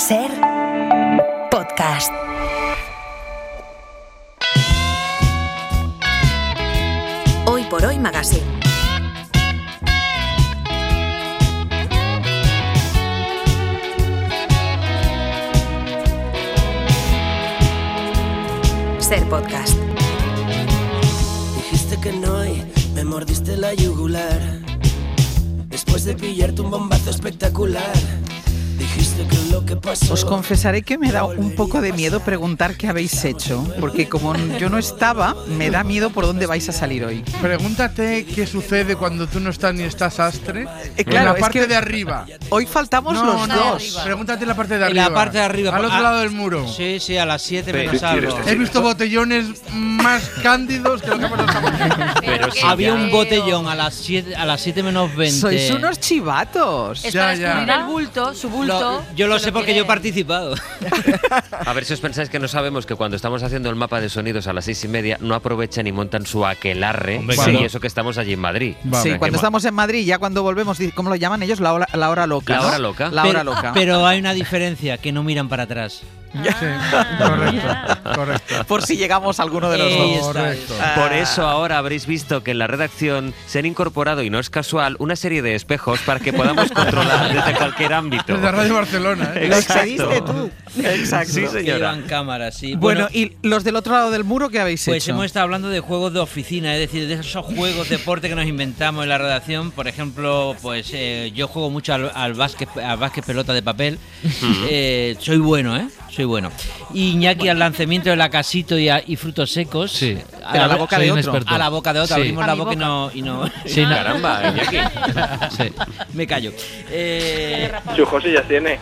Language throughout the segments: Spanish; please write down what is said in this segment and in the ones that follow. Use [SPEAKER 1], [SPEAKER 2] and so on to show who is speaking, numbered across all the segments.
[SPEAKER 1] Ser podcast. Hoy por hoy Magazine. Ser podcast.
[SPEAKER 2] Dijiste que no y me mordiste la yugular. Después de pillarte un bombazo espectacular. Dijiste que lo que pasó.
[SPEAKER 3] Os confesaré que me da un poco de miedo preguntar qué habéis hecho, porque como yo no estaba, me da miedo por dónde vais a salir hoy.
[SPEAKER 4] Pregúntate qué sucede cuando tú no estás ni estás Astre.
[SPEAKER 3] Claro,
[SPEAKER 4] en la parte de arriba.
[SPEAKER 3] Hoy faltamos los dos.
[SPEAKER 4] Pregúntate en la parte de
[SPEAKER 5] En
[SPEAKER 4] arriba.
[SPEAKER 5] la parte de arriba.
[SPEAKER 4] Al otro lado del muro.
[SPEAKER 5] Sí, a las 7 menos algo.
[SPEAKER 4] He visto botellones más cándidos que lo que ha pasado esta mañana.
[SPEAKER 6] Pero sí,
[SPEAKER 5] Había un botellón a las 7 menos 20.
[SPEAKER 3] Sois unos chivatos.
[SPEAKER 7] Es para
[SPEAKER 4] Ya.
[SPEAKER 7] descubrir el bulto, su bulto.
[SPEAKER 5] Yo lo sé porque yo he participado.
[SPEAKER 6] A ver si os pensáis que no sabemos que cuando estamos haciendo el mapa de sonidos a las 6:30 no aprovechan y montan su aquelarre.
[SPEAKER 4] Hombre,
[SPEAKER 6] Sí,
[SPEAKER 4] claro.
[SPEAKER 6] y eso que estamos allí en Madrid.
[SPEAKER 3] Sí, cuando estamos en Madrid, ya cuando volvemos, ¿cómo lo llaman ellos? La hora loca.
[SPEAKER 6] La
[SPEAKER 3] ¿no?
[SPEAKER 6] hora loca.
[SPEAKER 3] La hora loca.
[SPEAKER 5] Pero hay una diferencia, que no miran para atrás.
[SPEAKER 4] Correcto.
[SPEAKER 3] Por si llegamos a alguno de los
[SPEAKER 5] Ahí
[SPEAKER 3] dos.
[SPEAKER 5] está.
[SPEAKER 4] Correcto.
[SPEAKER 6] Por eso ahora habréis visto que en la redacción se han incorporado, y no es casual, una serie de espejos para que podamos controlar desde cualquier ámbito.
[SPEAKER 4] Desde Radio Barcelona, ¿eh?
[SPEAKER 3] Lo excediste tú. Exacto.
[SPEAKER 6] Sí,
[SPEAKER 5] Que
[SPEAKER 6] señora.
[SPEAKER 5] llevan cámaras, sí.
[SPEAKER 3] Bueno, ¿y los del otro lado del muro qué habéis
[SPEAKER 5] Pues
[SPEAKER 3] hecho?
[SPEAKER 5] hemos estado hablando de juegos de oficina, es decir, de esos juegos deporte que nos inventamos en la redacción. Por ejemplo, pues yo juego mucho al básquet pelota de papel. Soy bueno, soy bueno. Y Iñaki al lanzamiento de la casito y frutos secos.
[SPEAKER 8] Sí.
[SPEAKER 3] Pero a la boca de otro.
[SPEAKER 5] A la boca de otro.
[SPEAKER 8] Sí.
[SPEAKER 5] Abrimos
[SPEAKER 7] A
[SPEAKER 5] la
[SPEAKER 7] mi
[SPEAKER 5] boca
[SPEAKER 7] boca.
[SPEAKER 5] y no.
[SPEAKER 8] Sí,
[SPEAKER 6] Caramba, Iñaki.
[SPEAKER 8] Sí.
[SPEAKER 5] Me callo.
[SPEAKER 9] Chujos ya tiene.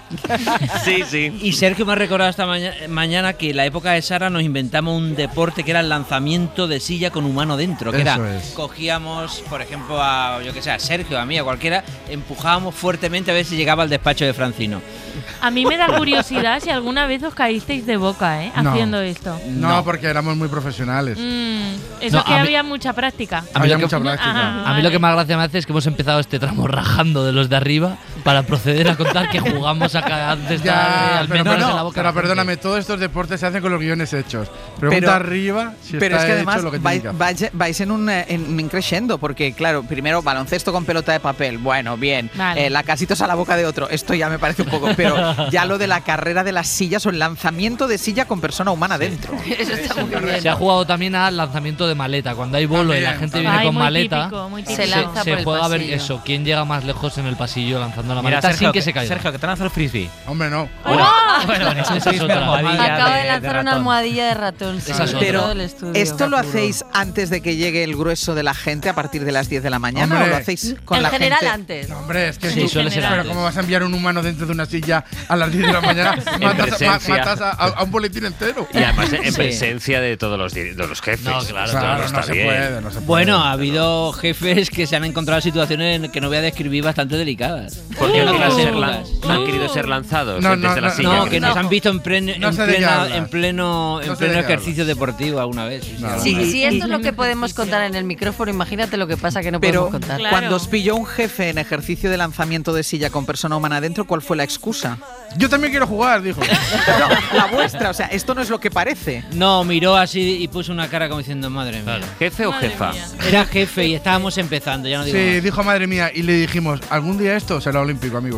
[SPEAKER 6] Sí.
[SPEAKER 5] Y Sergio me ha recordado esta mañana que en la época de Sara nos inventamos un deporte que era el lanzamiento de silla con humano dentro. Que
[SPEAKER 4] Eso
[SPEAKER 5] era,
[SPEAKER 4] es.
[SPEAKER 5] cogíamos, por ejemplo, a Sergio, a mí, a cualquiera, empujábamos fuertemente a ver si llegaba al despacho de Francino.
[SPEAKER 7] A mí me da curiosidad si alguna vez os caísteis de boca,
[SPEAKER 4] No.
[SPEAKER 7] haciendo esto.
[SPEAKER 4] No, porque éramos muy profesionales.
[SPEAKER 7] Eso
[SPEAKER 8] No,
[SPEAKER 7] que
[SPEAKER 8] a mí-
[SPEAKER 7] había mucha práctica.
[SPEAKER 4] Había
[SPEAKER 8] lo que-
[SPEAKER 4] mucha práctica.
[SPEAKER 7] Ajá.
[SPEAKER 8] A mí lo que más gracia me hace es que hemos empezado este tramo rajando de los de arriba para proceder a contar que jugamos acá antes de
[SPEAKER 4] Ya,
[SPEAKER 8] al
[SPEAKER 4] pero,
[SPEAKER 8] menos
[SPEAKER 4] pero-
[SPEAKER 8] en la boca.
[SPEAKER 4] pero
[SPEAKER 8] de la
[SPEAKER 4] perdóname,
[SPEAKER 8] gente.
[SPEAKER 4] todos estos deportes se hacen con los guiones hechos. Pregunta
[SPEAKER 3] Pero-
[SPEAKER 4] arriba si
[SPEAKER 3] Pero
[SPEAKER 4] está
[SPEAKER 3] es que
[SPEAKER 4] hecho
[SPEAKER 3] además
[SPEAKER 4] lo que tiene que hacer.
[SPEAKER 3] vais en un crescendo, porque claro, primero baloncesto con pelota de papel, bueno, bien,
[SPEAKER 7] Vale.
[SPEAKER 3] la casitos a la boca de otro, esto ya me parece un poco, pero ya lo de la carrera de las sillas o el lanzamiento de silla con persona humana dentro.
[SPEAKER 7] Eso está muy bien.
[SPEAKER 8] Se ha jugado también al lanzamiento de maleta. Cuando hay bolo y la gente viene
[SPEAKER 7] Ay,
[SPEAKER 8] con
[SPEAKER 7] muy
[SPEAKER 8] maleta,
[SPEAKER 7] típico, muy típico. Se lanza
[SPEAKER 8] se
[SPEAKER 7] por el
[SPEAKER 8] juega a ver
[SPEAKER 7] pasillo.
[SPEAKER 8] eso, quién llega más lejos en el pasillo lanzando la
[SPEAKER 10] Mira,
[SPEAKER 8] maleta
[SPEAKER 10] Sergio,
[SPEAKER 8] sin que se caiga.
[SPEAKER 10] Sergio, que te lanza el frisbee.
[SPEAKER 4] Hombre, no.
[SPEAKER 10] Bueno, eso
[SPEAKER 8] Esa
[SPEAKER 10] es
[SPEAKER 8] es
[SPEAKER 10] una
[SPEAKER 8] otra.
[SPEAKER 10] almohadilla
[SPEAKER 7] Acaba de
[SPEAKER 10] de
[SPEAKER 7] lanzar una
[SPEAKER 10] ratón.
[SPEAKER 7] almohadilla de ratón.
[SPEAKER 8] Esa es
[SPEAKER 7] sí,
[SPEAKER 8] otra.
[SPEAKER 7] en todo
[SPEAKER 3] Pero
[SPEAKER 7] el estudio.
[SPEAKER 3] ¿esto lo hacéis antes de que llegue el grueso de la gente a partir de las 10 de la mañana
[SPEAKER 4] Hombre.
[SPEAKER 3] o lo hacéis con
[SPEAKER 7] En
[SPEAKER 3] la
[SPEAKER 7] general
[SPEAKER 3] gente?
[SPEAKER 7] antes.
[SPEAKER 4] No, hombre, es que
[SPEAKER 8] Sí,
[SPEAKER 4] tú-
[SPEAKER 8] suele ser
[SPEAKER 4] Pero
[SPEAKER 8] antes.
[SPEAKER 4] ¿cómo vas a enviar un humano dentro de una silla a las 10 de la mañana?
[SPEAKER 6] presencia.
[SPEAKER 4] matas a un boletín entero.
[SPEAKER 6] Y además en
[SPEAKER 5] Sí.
[SPEAKER 6] presencia de todos los jefes.
[SPEAKER 8] No, claro,
[SPEAKER 4] Claro,
[SPEAKER 6] no
[SPEAKER 4] no
[SPEAKER 6] está
[SPEAKER 4] se
[SPEAKER 6] bien.
[SPEAKER 4] puede, no se puede.
[SPEAKER 5] Bueno, ha habido jefes que se han encontrado situaciones en que no voy a describir bastante delicadas.
[SPEAKER 6] Porque no,
[SPEAKER 5] Otras
[SPEAKER 6] quieren ser
[SPEAKER 5] épocas.
[SPEAKER 6] no han querido ser lanzados
[SPEAKER 4] No,
[SPEAKER 6] desde la
[SPEAKER 4] no,
[SPEAKER 6] silla.
[SPEAKER 5] No, que nos han visto en pleno,
[SPEAKER 4] No sé de qué hablas.
[SPEAKER 5] en pleno
[SPEAKER 4] No sé de qué
[SPEAKER 5] ejercicio deportivo alguna vez. Sí,
[SPEAKER 4] No,
[SPEAKER 5] alguna
[SPEAKER 7] Sí,
[SPEAKER 5] vez.
[SPEAKER 7] si esto es lo que podemos contar en el micrófono, imagínate lo que pasa que no
[SPEAKER 3] Pero
[SPEAKER 7] podemos contar. Claro.
[SPEAKER 3] cuando os pilló un jefe en ejercicio de lanzamiento de silla con persona humana dentro, ¿cuál fue la excusa?
[SPEAKER 4] Yo también quiero jugar, dijo.
[SPEAKER 3] No, la vuestra, o sea, esto no es lo que parece.
[SPEAKER 5] No, miró así y puso una cara como diciendo, madre mía.
[SPEAKER 6] ¿Jefe o
[SPEAKER 7] Madre
[SPEAKER 6] jefa?
[SPEAKER 7] mía.
[SPEAKER 5] Era jefe y estábamos empezando, ya no digo
[SPEAKER 4] Sí,
[SPEAKER 5] más.
[SPEAKER 4] dijo madre mía. Y le dijimos, algún día esto será olímpico, amigo.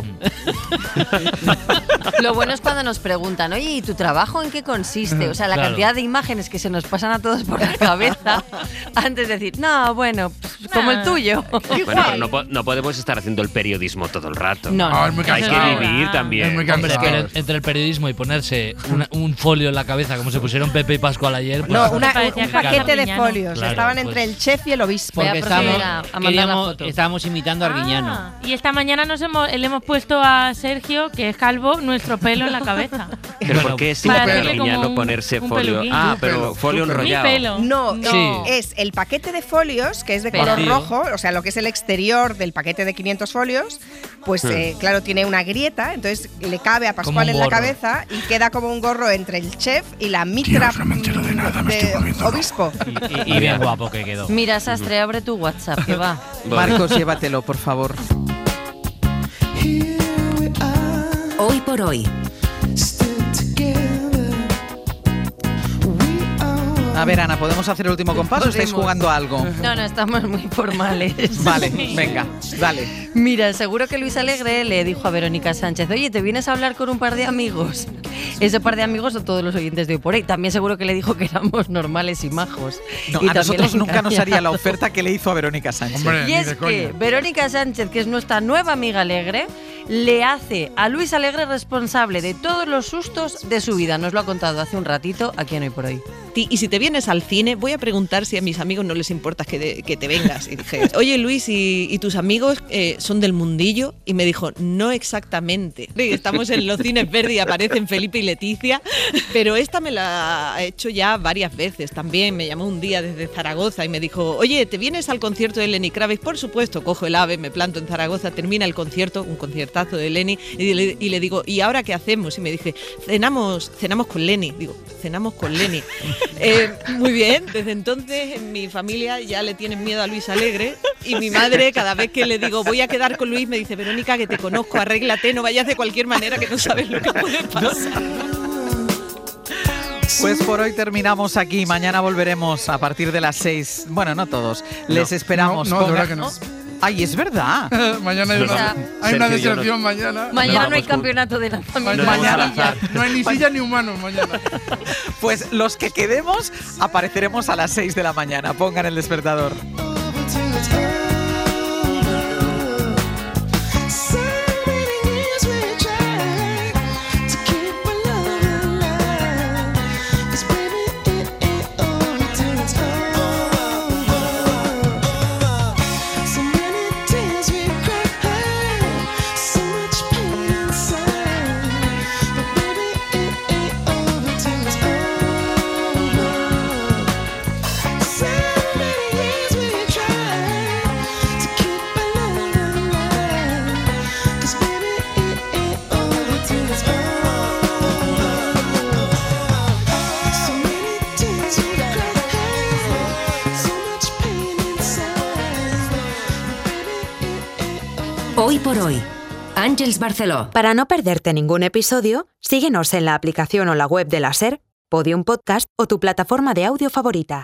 [SPEAKER 7] Lo bueno es cuando nos preguntan, oye, ¿y tu trabajo en qué consiste? O sea, la
[SPEAKER 8] Claro.
[SPEAKER 7] cantidad de imágenes que se nos pasan a todos por la cabeza antes de decir, no, bueno, pues, como el tuyo.
[SPEAKER 6] Bueno, pero no podemos estar haciendo el periodismo todo el rato.
[SPEAKER 7] No,
[SPEAKER 4] Ah, es muy
[SPEAKER 6] Hay que
[SPEAKER 4] cansado.
[SPEAKER 6] vivir
[SPEAKER 4] Es
[SPEAKER 6] también.
[SPEAKER 4] muy
[SPEAKER 8] Hombre, es
[SPEAKER 4] cansado.
[SPEAKER 8] que entre el periodismo y ponerse un folio en la cabeza, como se pusieron Pepe y Pascual ayer, pues,
[SPEAKER 11] No,
[SPEAKER 7] Me parecía
[SPEAKER 11] un
[SPEAKER 7] Carlos
[SPEAKER 11] paquete de
[SPEAKER 7] Arguiñano.
[SPEAKER 11] folios.
[SPEAKER 8] Claro,
[SPEAKER 11] Estaban
[SPEAKER 8] pues-
[SPEAKER 11] entre el chef y el obispo.
[SPEAKER 7] Voy a
[SPEAKER 5] Porque
[SPEAKER 7] proceder
[SPEAKER 5] estábamos,
[SPEAKER 7] a mandar la foto.
[SPEAKER 5] estábamos imitando a Arguiñano.
[SPEAKER 7] Y esta mañana le hemos puesto a Sergio, que es calvo, nuestro pelo en la cabeza.
[SPEAKER 6] Pero ¿por qué es
[SPEAKER 7] Para
[SPEAKER 4] hacerle
[SPEAKER 6] Arguiñano
[SPEAKER 7] como un-
[SPEAKER 6] ponerse
[SPEAKER 7] un
[SPEAKER 6] folio?
[SPEAKER 7] peluquín.
[SPEAKER 6] Ah,
[SPEAKER 4] Tu
[SPEAKER 6] pero
[SPEAKER 4] pelo,
[SPEAKER 6] folio
[SPEAKER 4] tu pelo.
[SPEAKER 7] Mi
[SPEAKER 6] enrollado.
[SPEAKER 7] pelo.
[SPEAKER 11] No,
[SPEAKER 8] Sí.
[SPEAKER 11] es el paquete de folios, que es de color
[SPEAKER 8] Vacío.
[SPEAKER 11] rojo, o sea, lo que es el exterior del paquete de 500 folios, pues claro, tiene una grieta, entonces le cabe a
[SPEAKER 8] Como
[SPEAKER 11] Pascual
[SPEAKER 8] un
[SPEAKER 11] en la
[SPEAKER 8] gorro.
[SPEAKER 11] cabeza y queda como un gorro entre el chef y la mitra
[SPEAKER 4] Dios, no me entero de nada, me estoy volviendo loco.
[SPEAKER 11] obispo.
[SPEAKER 10] Y bien guapo que quedó.
[SPEAKER 7] Mira, Sastre, abre tu WhatsApp, que va.
[SPEAKER 3] Marcos, llévatelo, por favor.
[SPEAKER 1] Hoy por hoy.
[SPEAKER 3] A ver, Ana, ¿podemos hacer el último compás o estáis jugando a algo?
[SPEAKER 7] No, estamos muy formales.
[SPEAKER 3] Vale, venga, dale.
[SPEAKER 7] Mira, seguro que Luis Alegre le dijo a Verónica Sánchez, oye, ¿te vienes a hablar con un par de amigos? Ese par de amigos son todos los oyentes de Hoy por Hoy. También seguro que le dijo que éramos normales y majos.
[SPEAKER 3] No,
[SPEAKER 7] y
[SPEAKER 3] a nosotros nunca nos haría la
[SPEAKER 7] engañamos.
[SPEAKER 3] oferta que le hizo a Verónica Sánchez.
[SPEAKER 4] Hombre,
[SPEAKER 7] Y
[SPEAKER 4] ni
[SPEAKER 7] es
[SPEAKER 4] de
[SPEAKER 7] que
[SPEAKER 4] coña.
[SPEAKER 7] Verónica Sánchez, que es nuestra nueva amiga Alegre, le hace a Luis Alegre responsable de todos los sustos de su vida. Nos lo ha contado hace un ratito aquí en Hoy por Hoy.
[SPEAKER 12] Y si te vienes al cine, voy a preguntar si a mis amigos no les importa que te vengas. Y dije, oye Luis, ¿y tus amigos son del mundillo? Y me dijo, no exactamente. Y estamos en los cines verdes y aparecen Felipe y Leticia, pero esta me la ha hecho ya varias veces también. Me llamó un día desde Zaragoza y me dijo, oye, ¿te vienes al concierto de Lenny Kravitz? Por supuesto, cojo el AVE, me planto en Zaragoza, termina el concierto, un conciertazo de Lenny, y le digo, ¿y ahora qué hacemos? Y me dice, cenamos con Lenny. Digo, cenamos con Lenny. Muy bien, desde entonces en mi familia ya le tienen miedo a Luis Alegre y mi madre cada vez que le digo voy a quedar con Luis me dice, Verónica, que te conozco, arréglate, no vayas de cualquier manera que no sabes lo que puede pasar.
[SPEAKER 3] Pues por hoy terminamos aquí. Mañana volveremos a partir de las 6. Bueno, no todos. Les esperamos.
[SPEAKER 4] No, de verdad que no.
[SPEAKER 3] Ay, es verdad.
[SPEAKER 4] Mañana hay una deserción mañana.
[SPEAKER 7] Mañana no hay campeonato de la familia.
[SPEAKER 3] Mañana
[SPEAKER 4] no hay ni silla ni humanos mañana.
[SPEAKER 3] Pues los que quedemos apareceremos a las 6 de la mañana. Pongan el despertador.
[SPEAKER 1] Hoy por Hoy. Àngels Barceló. Para no perderte ningún episodio, síguenos en la aplicación o la web de la SER, Podium Podcast o tu plataforma de audio favorita.